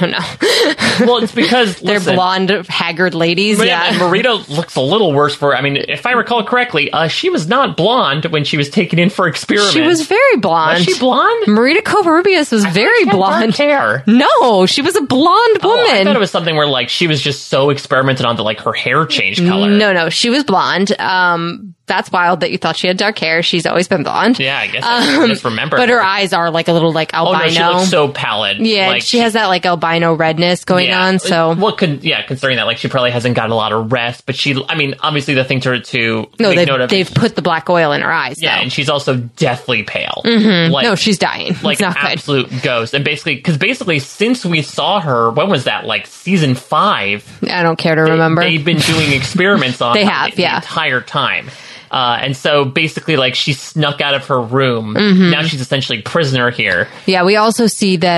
Well, it's because they're blonde, haggard ladies. Yeah, and Marita looks a little worse for. I mean, if I recall correctly, she was not blonde when she was taken in for experiments. She was very blonde. Was she blonde? Marita Covarrubias was very blonde. Hair. No, she was a blonde woman. I thought it was something where like she was just so experimented on that like her hair changed color. No, she was blonde. That's wild that you thought she had dark hair. She's always been blonde. Yeah, I guess I just remember. But her eyes are like a little like albino. Oh no, she looks so pallid. Yeah, like, she has that like albino redness going on. So considering that, like she probably hasn't got a lot of rest. But obviously the thing to make note of. They've put the black oil in her eyes. Yeah, and she's also deathly pale. Mm-hmm. Like, no, she's dying. Like not absolute good. Ghost. And basically since we saw her, when was that? Like season 5. I don't care to remember. They've been doing experiments on her the yeah. entire time. And so basically, like, she snuck out of her room. Mm-hmm. Now she's essentially prisoner here. Yeah, we also see that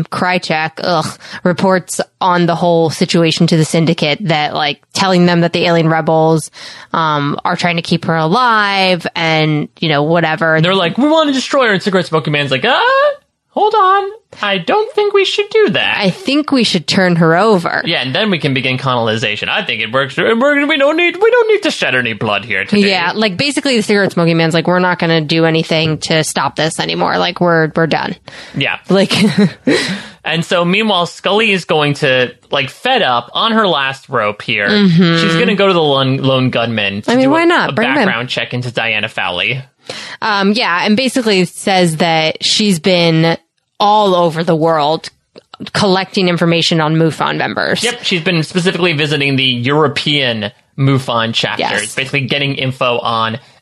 Krychek reports on the whole situation to the Syndicate, that, like, telling them that the alien rebels are trying to keep her alive and, whatever. And they're like, we want to destroy her. And Cigarette Smoking Man's like, hold on. I don't think we should do that. I think we should turn her over. Yeah, and then we can begin colonization. I think it works. We don't need to shed any blood here today. Yeah, like basically the Cigarette Smoking Man's like, we're not going to do anything to stop this anymore. Like we're done. Yeah. Like And so meanwhile, Scully is going to, like, fed up on her last rope here. Mm-hmm. She's going to go to the lone gunman to why not? a background check into Diana Fowley. Yeah, and basically says that she's been all over the world collecting information on MUFON members. Yep, she's been specifically visiting the European MUFON chapters, basically getting info on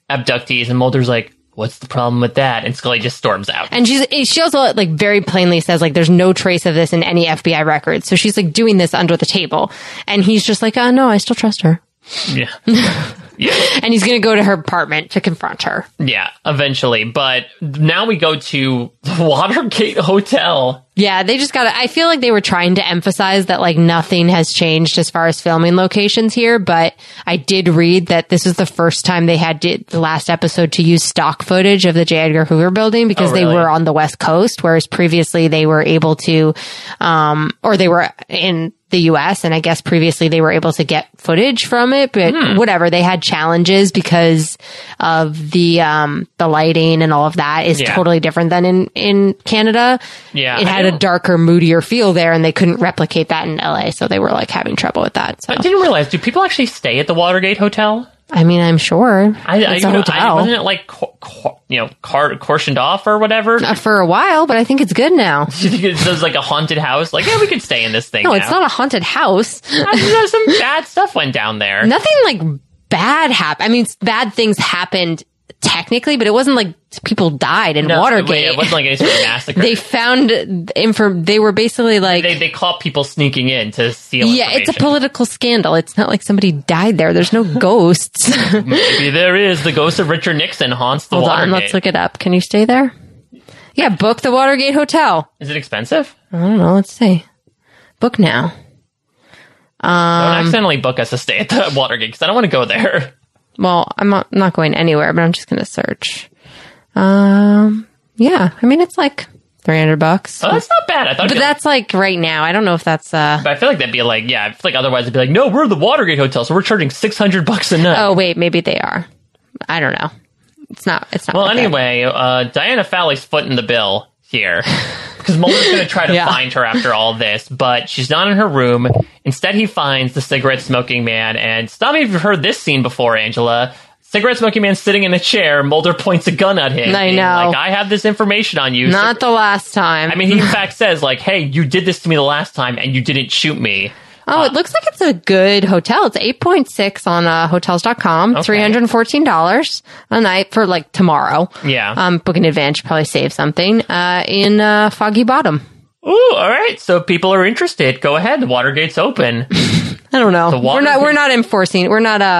abductees, and Mulder's like, what's the problem with that? And Scully just storms out. And she also like very plainly says like there's no trace of this in any FBI records. So she's like doing this under the table. And he's just like, oh no, I still trust her. Yeah. Yeah. And he's going to go to her apartment to confront her. Yeah, eventually. But now we go to the Watergate Hotel. Yeah, they just I feel like they were trying to emphasize that like nothing has changed as far as filming locations here, but I did read that this is the first time they had the last episode to use stock footage of the J. Edgar Hoover building because they were on the West Coast, whereas previously they were able to, or they were in the US, and I guess previously they were able to get footage from it, but whatever, they had challenges because of the lighting and all of that is totally different than in Canada. Yeah. It had a darker, moodier feel there, and they couldn't replicate that in LA, so they were like having trouble with that. So. I didn't realize, do people actually stay at the Watergate Hotel? I mean, I'm sure. It's a hotel. Wasn't it like, cautioned off or whatever? For a while, but I think it's good now. You think it's like a haunted house? Like, yeah, we could stay in this thing. No, now. It's not a haunted house. Some bad stuff went down there. Nothing like bad happened. I mean, bad things happened technically, but it wasn't like people died in Watergate. It wasn't like any sort of massacre. They found they were basically like they caught people sneaking in to steal information. It's a political scandal. It's not like somebody died there. There's no ghosts. Maybe there is. The ghost of Richard Nixon haunts the Watergate. Hold on, let's look it up. Can you stay there? Yeah, book the Watergate Hotel. Is it expensive? I don't know. Let's see. Book now. Don't accidentally book us to stay at the Watergate because I don't want to go there. Well, I'm not going anywhere, but I'm just going to search. Yeah, I mean, it's like $300. Oh, that's not bad. But that's like right now. I don't know if that's But I feel like that'd be like, I feel like otherwise it'd be like, no, we're the Watergate Hotel, so we're charging $600 a night. Oh, wait, maybe they are. I don't know. It's not. Well, like anyway, Diana Fowley's footing the bill here. Because Mulder's going to try to find her after all this, but she's not in her room. Instead, he finds the cigarette smoking man. And stop me if you've heard this scene before, Angela. Cigarette smoking man sitting in a chair. Mulder points a gun at him. I know. Like, I have this information on you. Not the last time. I mean, he in fact says, like, hey, you did this to me the last time and you didn't shoot me. Oh, it looks like it's a good hotel. It's 8.6 on hotels.com. Okay. $314 a night for like tomorrow. Yeah. Book in advance, you probably save something. In Foggy Bottom. Ooh, all right. So if people are interested, go ahead. The Watergate's open. I don't know. We're not enforcing. We're not,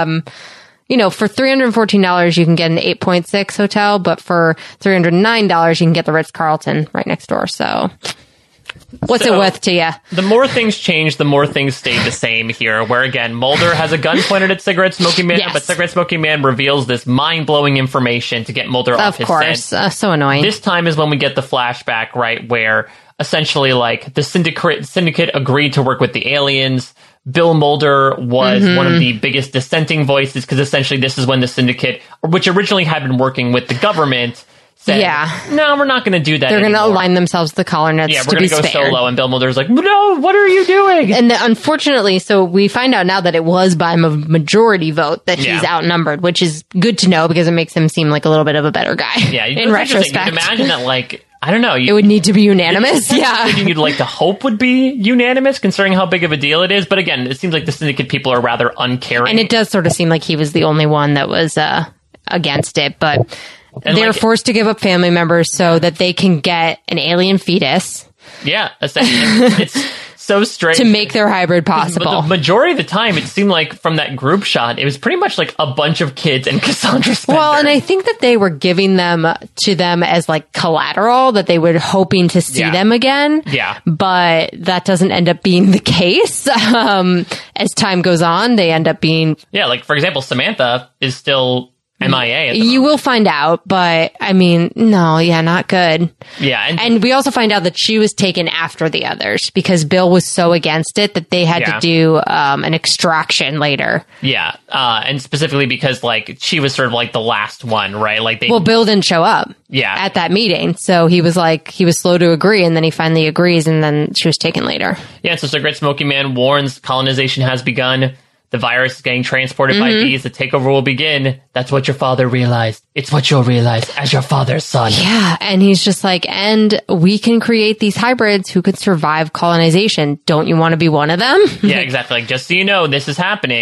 for $314, you can get an 8.6 hotel, but for $309, you can get the Ritz-Carlton right next door. So what's it worth to you? The more things change, the more things stay the same here, where again, Mulder has a gun pointed at Cigarette Smoking Man, but Cigarette Smoking Man reveals this mind-blowing information to get Mulder off his scent. Of course. So annoying. This time is when we get the flashback, right, where essentially, like, the syndicate agreed to work with the aliens. Bill Mulder was one of the biggest dissenting voices, because essentially this is when the syndicate, which originally had been working with the government, said, no, we're not going to do that They're going to align themselves with the collar nets to be spared. Yeah, we're going to go solo. And Bill Mulder's like, no, what are you doing? And unfortunately, so we find out now that it was by a majority vote that he's outnumbered, which is good to know because it makes him seem like a little bit of a better guy. Yeah, in retrospect. You'd imagine that, like, I don't know. It would need to be unanimous. Yeah. You'd like to hope would be unanimous, considering how big of a deal it is. But again, it seems like the syndicate people are rather uncaring. And it does sort of seem like he was the only one that was against it. But they're forced to give up family members so that they can get an alien fetus. Yeah, essentially. It's so strange. To make their hybrid possible. The majority of the time, it seemed like from that group shot, it was pretty much like a bunch of kids and Cassandra Spender. Well, and I think that they were giving them to them as like collateral, that they were hoping to see them again. Yeah. But that doesn't end up being the case. As time goes on, they end up being... Yeah, like for example, Samantha is still... MIA. You will find out, but I mean, not good. Yeah. And we also find out that she was taken after the others because Bill was so against it that they had to do an extraction later. Yeah. And specifically because like she was sort of like the last one, right? Like Bill didn't show up. Yeah. At that meeting. So he was slow to agree, and then he finally agrees, and then she was taken later. Yeah. So Cigarette Smoking Man warns colonization has begun. The virus is getting transported by bees. The takeover will begin. That's what your father realized. It's what you'll realize as your father's son. Yeah. And he's just like, and we can create these hybrids who could survive colonization. Don't you want to be one of them? Yeah, exactly. Like, just so you know, this is happening.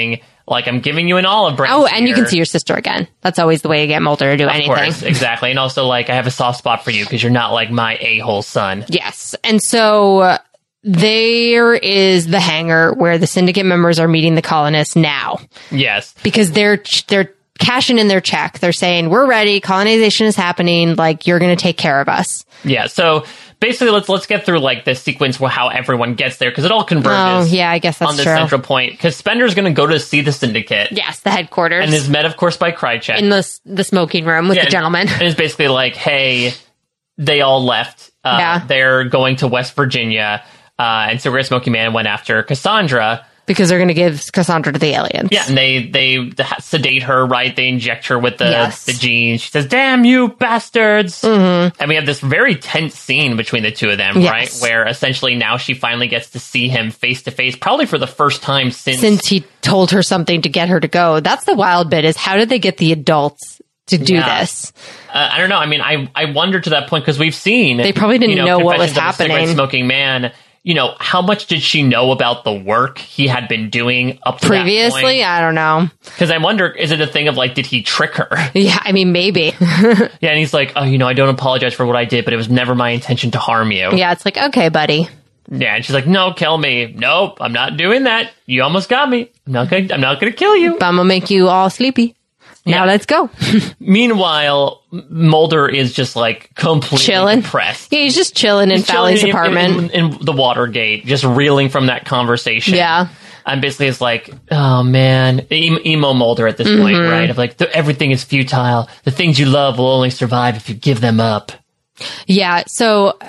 Like, I'm giving you an olive branch. Oh, and here. you can see your sister again. That's always the way to get Mulder to do anything. Of course, exactly. And also, like, I have a soft spot for you because you're not like my a-hole son. Yes. And so there is the hangar where the syndicate members are meeting the colonists now. Yes. Because they're cashing in their check. They're saying, we're ready. Colonization is happening. Like, you're going to take care of us. Yeah. So basically, let's get through like the sequence where how everyone gets there because it all converges. Oh, yeah, I guess that's on the true. central point because Spender's going to go to see the syndicate. Yes, the headquarters, and is met, of course, by Krychek in the smoking room with the gentleman. And it's basically like, hey, they all left. They're going to West Virginia, and so Cigarette Smoking Man went after Cassandra. Because they're going to give Cassandra to the aliens. Yeah, and they sedate her, right? They inject her with the genes. She says, damn you bastards. Mm-hmm. And we have this very tense scene between the two of them, right? Where essentially now she finally gets to see him face to face, probably for the first time since he told her something to get her to go. That's the wild bit, is how did they get the adults to do this? I don't know. I mean, I wonder to that point, because we've seen... They probably didn't know what was Confessions of a happening. Cigarette Smoking Man... You know, how much did she know about the work he had been doing up to previously? That point? I don't know. Because I wonder, is it a thing of like, did he trick her? Yeah, I mean, maybe. Yeah, and he's like, oh, you know, I don't apologize for what I did, but it was never my intention to harm you. Yeah, it's like, okay, buddy. Yeah, and she's like, no, kill me. Nope, I'm not doing that. You almost got me. I'm not gonna kill you. But I'm gonna make you all sleepy. Now let's go. Meanwhile, Mulder is just like completely chilling, depressed. Yeah, he's just chilling in Falley's apartment in the Watergate, just reeling from that conversation. Yeah, and basically it's like, oh man, emo Mulder at this point, right? Of like, everything is futile. The things you love will only survive if you give them up. Yeah, so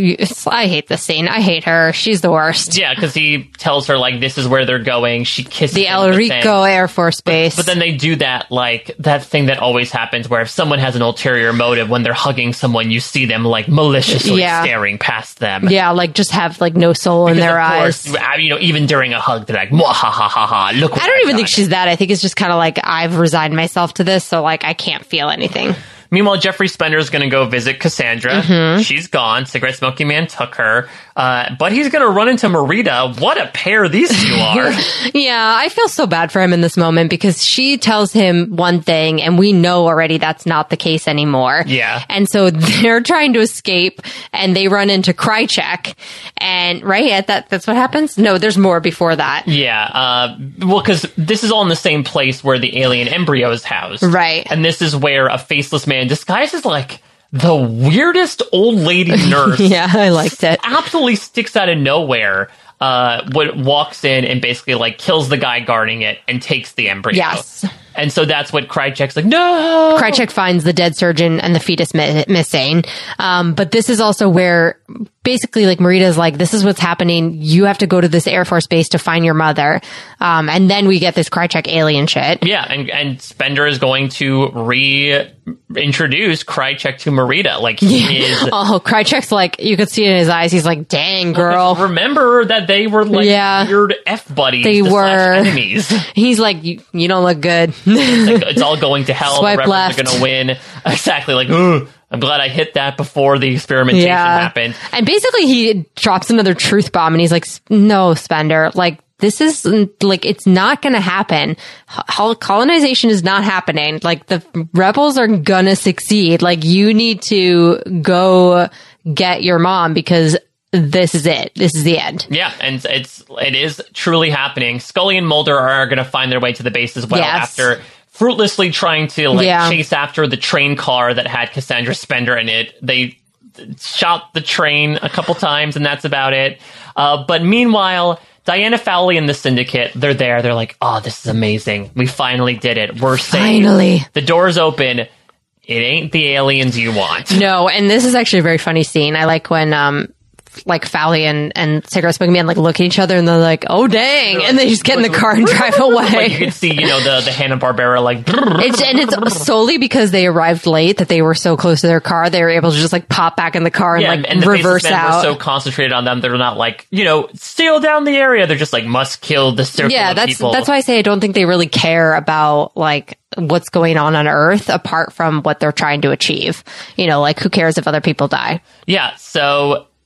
I hate this scene. I hate her. She's the worst. Yeah, because he tells her, like, this is where they're going. She kisses the El Rico Air Force Base. But then they do that, like, that thing that always happens where if someone has an ulterior motive, when they're hugging someone, you see them, like, maliciously staring past them. Yeah, like, just have, like, no soul in their eyes. You know, even during a hug, they're like, ha ha ha ha, look what I don't even think she's that. I think it's just kind of like, I've resigned myself to this, so, like, I can't feel anything. Meanwhile, Jeffrey Spender is going to go visit Cassandra. She's gone. Cigarette Smoking Man took her. But he's going to run into Marita. What a pair these two are. Yeah, I feel so bad for him in this moment because she tells him one thing and we know already that's not the case anymore. Yeah. And so they're trying to escape and they run into Krychek. And right, that's what happens? No, there's more before that. Yeah. Well, because this is all in the same place where the alien embryo is housed. Right. And this is where a faceless man disguised as like the weirdest old lady nurse. Yeah, I liked it. Absolutely sticks out of nowhere. Walks in and basically like kills the guy guarding it and takes the embryo. Yes. And so that's what Krychek's like, no! Krychek finds the dead surgeon and the fetus missing. But this is also where basically like Marita's like, this is what's happening. You have to go to this Air Force base to find your mother. And then we get this Krychek alien shit. Yeah. And Spender is going to reintroduce Krychek to Marita. Like he is. Oh, Krychek's like, you could see it in his eyes. He's like, dang, girl. Remember that they were like weird F buddies. They were enemies. He's like, you don't look good. It's all going to hell. Swipe the rebels left. are going to win. Exactly. Like, ooh, I'm glad I hit that before the experimentation happened. And basically he drops another truth bomb and he's like, no, Spender, like, this is like, it's not going to happen. Colonization is not happening. Like the rebels are going to succeed. Like you need to go get your mom because this is it. This is the end. Yeah, and it is truly happening. Scully and Mulder are going to find their way to the base as well after fruitlessly trying to chase after the train car that had Cassandra Spender in it. They shot the train a couple times, and that's about it. But meanwhile, Diana Fowley and the Syndicate, they're there. They're like, oh, this is amazing. We finally did it. We're safe. Finally. The door's open. It ain't the aliens you want. No, and this is actually a very funny scene. I like when like Fowley and Cigarette Smoking Man like look at each other and they're like, oh dang, and they just get in the car and drive away. Like you can see, you know, the Hanna-Barbera like it's solely because they arrived late that they were so close to their car, they were able to just like pop back in the car and and the reverse men out. Were so concentrated on them, they're not like, you know, steal down the area. They're just like must kill the circle of people. That's why I say I don't think they really care about like what's going on Earth apart from what they're trying to achieve. You know, like who cares if other people die? Yeah, so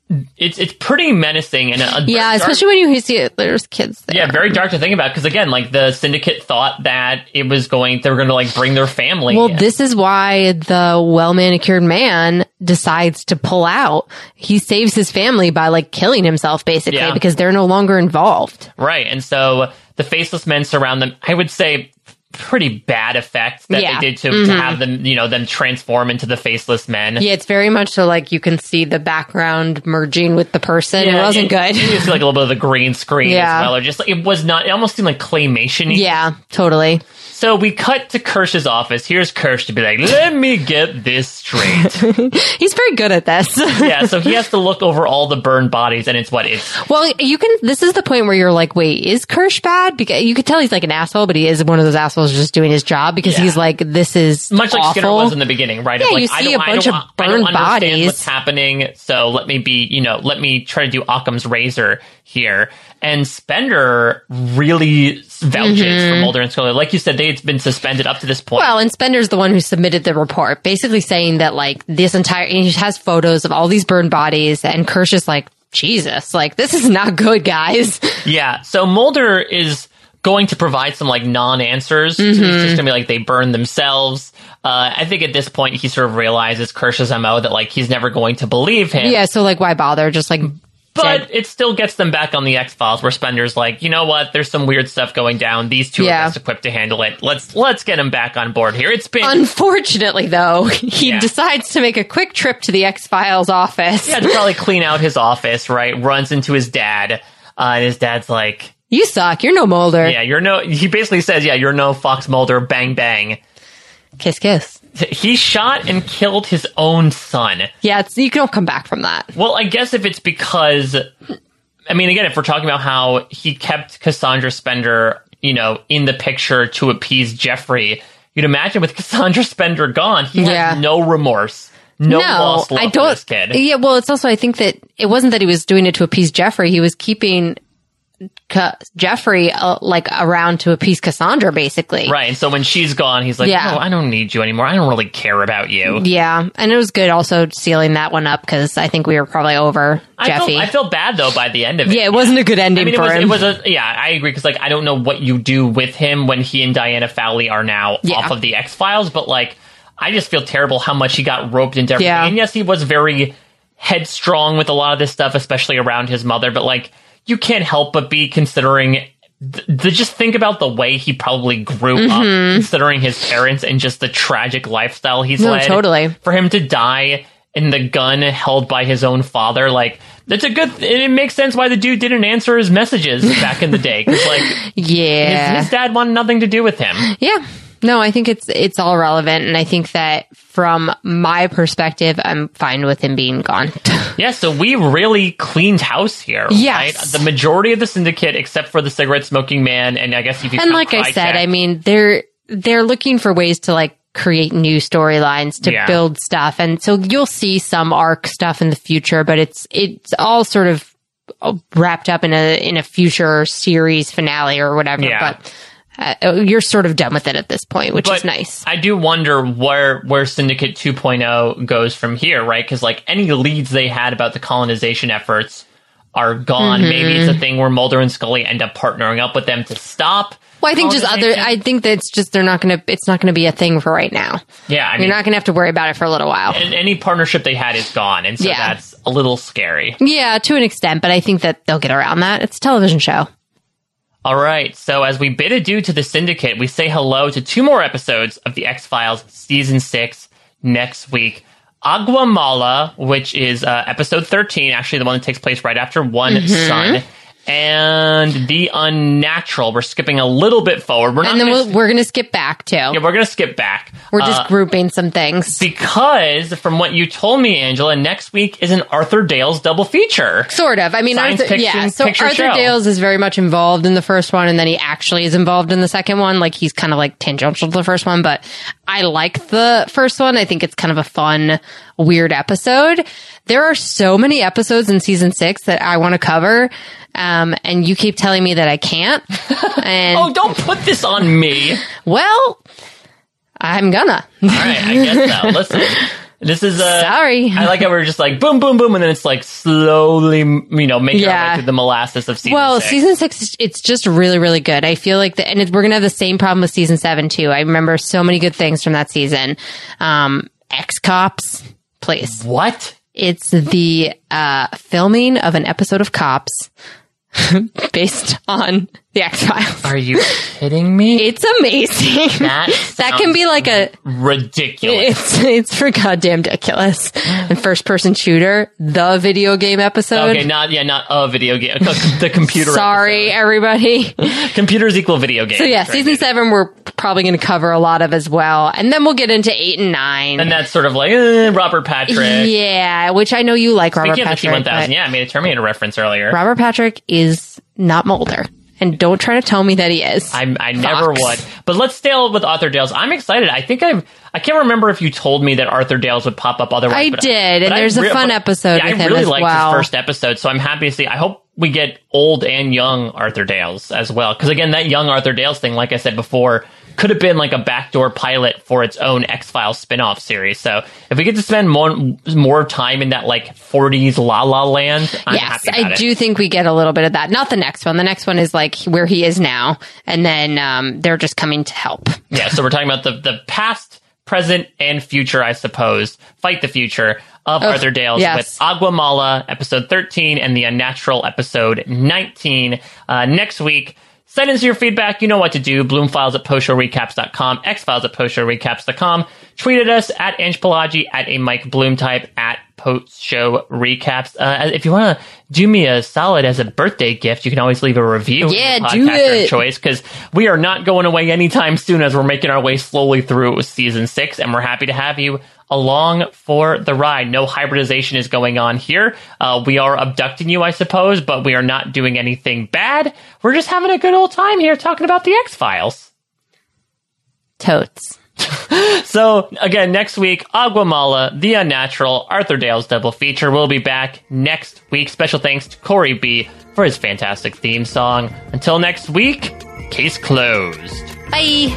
it's pretty menacing and especially when you see it, there's kids there. Yeah, very dark to think about because again, like the syndicate thought that they were going to like bring their family. Well, this is why the well-manicured man decides to pull out. He saves his family by like killing himself basically because they're no longer involved. Right, and so the faceless men surround them. I would say pretty bad effect that they did to have them, them transform into the faceless men. Yeah, it's very much so like you can see the background merging with the person. It wasn't good. You see like a little bit of the green screen as well. Or just like, it almost seemed like claymation-y. Yeah, totally. So we cut to Kirsch's office. Here's Kirsch to be like, let me get this straight. He's very good at this. Yeah, so he has to look over all the burned bodies, and it's. Well, this is the point where you're like, wait, is Kirsch bad? Because you could tell he's like an asshole, but he is one of those assholes just doing his job because he's like, this is much awful. Like Skinner was in the beginning, right? Yeah, Like, you see a bunch of burned bodies. What's happening? So let me try to do Occam's razor here. And Spender really vouches for Mulder and Scully. Like you said, they'd been suspended up to this point. Well, and Spender's the one who submitted the report, basically saying that like he has photos of all these burned bodies, and Kirsch is like, Jesus, like this is not good, guys. Yeah. So Mulder is going to provide some like non-answers. He's just gonna be like, they burned themselves. I think at this point he sort of realizes Kirsch's MO that like he's never going to believe him. Yeah. So like, why bother? Just like. But it still gets them back on the X-Files where Spender's like, you know what? There's some weird stuff going down. These two are best equipped to handle it. Let's get him back on board here. It's been... Unfortunately, though, he decides to make a quick trip to the X-Files office. Yeah, to probably clean out his office, right? Runs into his dad. And his dad's like... You suck. You're no Mulder. Yeah, he basically says, you're no Fox Mulder. Bang, bang. Kiss, kiss. He shot and killed his own son. Yeah, you don't come back from that. Well, I guess if it's because... I mean, again, if we're talking about how he kept Cassandra Spender, in the picture to appease Jeffrey, you'd imagine with Cassandra Spender gone, he has no remorse. No lost love for this kid. Yeah, well, it's also, I think that it wasn't that he was doing it to appease Jeffrey. He was keeping... Jeffrey around to appease Cassandra, basically. Right, and so when she's gone, he's like, no, I don't need you anymore. I don't really care about you. Yeah, and it was good also sealing that one up because I think we were probably over Jeffy. I felt bad, though, by the end of it. Yeah, it wasn't a good ending for him. I agree, because I don't know what you do with him when he and Diana Fowley are now off of the X-Files, but I just feel terrible how much he got roped into everything. And yes, he was very headstrong with a lot of this stuff, especially around his mother, but you can't help but be considering just think about the way he probably grew up, considering his parents and just the tragic lifestyle he's led. Totally. For him to die in the gun held by his own father, that's it makes sense why the dude didn't answer his messages back in the day. Because his dad wanted nothing to do with him. Yeah. No, I think it's all relevant, and I think that from my perspective, I'm fine with him being gone. Yeah, so we really cleaned house here. Yes. Right? The majority of the syndicate, except for the cigarette smoking man, and I guess if you and like I said, I mean, they're looking for ways to create new storylines to build stuff, and so you'll see some arc stuff in the future, but it's all sort of wrapped up in a future series finale or whatever. Yeah. But you're sort of done with it at this point, which is nice. I do wonder where Syndicate 2.0 goes from here, right? Because any leads they had about the colonization efforts are gone. Maybe it's a thing where Mulder and Scully end up partnering up with them to stop. Well, I think I think that it's not going to be a thing for right now. Yeah. You're not going to have to worry about it for a little while. And any partnership they had is gone. And so that's a little scary. Yeah, to an extent, but I think that they'll get around that. It's a television show. All right, so as we bid adieu to the Syndicate, we say hello to 2 more episodes of The X-Files Season 6 next week. Aguamala, which is episode 13, actually the one that takes place right after One Sun, and The Unnatural. We're skipping a little bit forward. We're going to skip back, too. Yeah, we're going to skip back. We're just grouping some things. Because, from what you told me, Angela, next week is an Arthur Dale's double feature. Sort of. I mean, Arthur show. Dale's is very much involved in the first one, and then he actually is involved in the second one. He's kind of tangential to the first one, but I like the first one. I think it's kind of a fun, weird episode. There are so many episodes in season 6 that I want to cover. And you keep telling me that I can't. And oh, don't put this on me. Well, I'm gonna. All right, I guess so. Listen, This is sorry. I like how we're just like boom, boom, boom, and then it's like slowly, making our way through the molasses of season 6. Season 6, it's just really, really good. I feel like we're gonna have the same problem with season 7 too. I remember so many good things from that season. Ex-Cops, please. What? It's the filming of an episode of Cops based on the X-Files. Are you kidding me? It's amazing. That can be like a ridiculous. It's for goddamn ridiculous. And first person shooter, the video game episode. Okay, not a video game. The computer. Sorry, episode. Everybody. Computers equal video games. So yeah, season 7 we're probably going to cover a lot of as well, and then we'll get into 8 and 9. And that's sort of like Robert Patrick. Yeah, which I know you like. Speaking Robert of Patrick. the T-1000, I made a Terminator reference earlier. Robert Patrick is not Mulder. And don't try to tell me that he is. I never would. But let's stay with Arthur Dales. I'm excited. I think I can't remember if you told me that Arthur Dales would pop up otherwise. I did, and there's a fun episode with him as well. I really liked his first episode, so I'm happy to see. I hope we get old and young Arthur Dales as well. Because again, that young Arthur Dales thing, like I said before, could have been like a backdoor pilot for its own X-Files spin-off series. So if we get to spend more time in that like 40s La La Land, I'm happy about it. I do think we get a little bit of that. Not the next one. The next one is like where he is now. And then they're just coming to help. Yeah, so we're talking about the past, present, and future, I suppose. Fight the future of Arthur Dales with Aguamala, episode 13, and The Unnatural, episode 19. Next week, send us your feedback. You know what to do. Bloomfiles@postshowrecaps.com, xfiles@postshowrecaps.com. Tweet at us at Ange Pelagi, at a Mike Bloom type, at Post-Show Recaps. If you want to do me a solid as a birthday gift, you can always leave a review. Yeah, do it. Of choice, because we are not going away anytime soon as we're making our way slowly through season 6, and we're happy to have you along for the ride. No hybridization is going on here. We are abducting you, I suppose, but we are not doing anything bad. We're just having a good old time here talking about the X-Files. Totes. So, again, next week, Aguamala, The Unnatural, Arthur Dales double feature. We'll be back next week. Special thanks to Corey B. for his fantastic theme song. Until next week, case closed. Bye.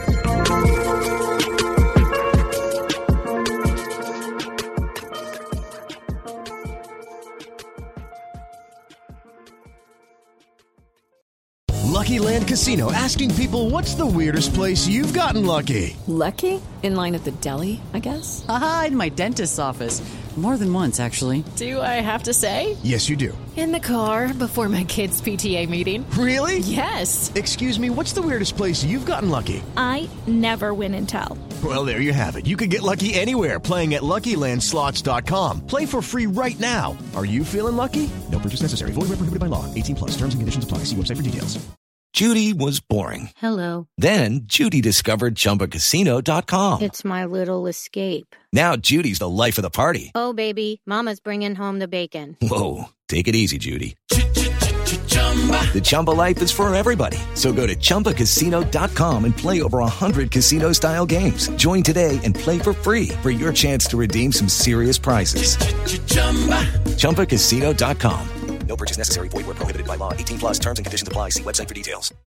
Lucky Land Casino, asking people, what's the weirdest place you've gotten lucky? Lucky? In line at the deli, I guess? Aha, in my dentist's office. More than once, actually. Do I have to say? Yes, you do. In the car before my kids' PTA meeting. Really? Yes. Excuse me, what's the weirdest place you've gotten lucky? I never win and tell. Well, there you have it. You can get lucky anywhere, playing at LuckyLandSlots.com. Play for free right now. Are you feeling lucky? No purchase necessary. Void where prohibited by law. 18+. Terms and conditions apply. See website for details. Judy was boring. Hello. Then Judy discovered ChumbaCasino.com. It's my little escape. Now Judy's the life of the party. Oh, baby, mama's bringing home the bacon. Whoa, take it easy, Judy. The Chumba life is for everybody. So go to ChumbaCasino.com and play over 100 casino-style games. Join today and play for free for your chance to redeem some serious prizes. ChumbaCasino.com. No purchase necessary. Void where prohibited by law. 18+. Terms and conditions apply. See website for details.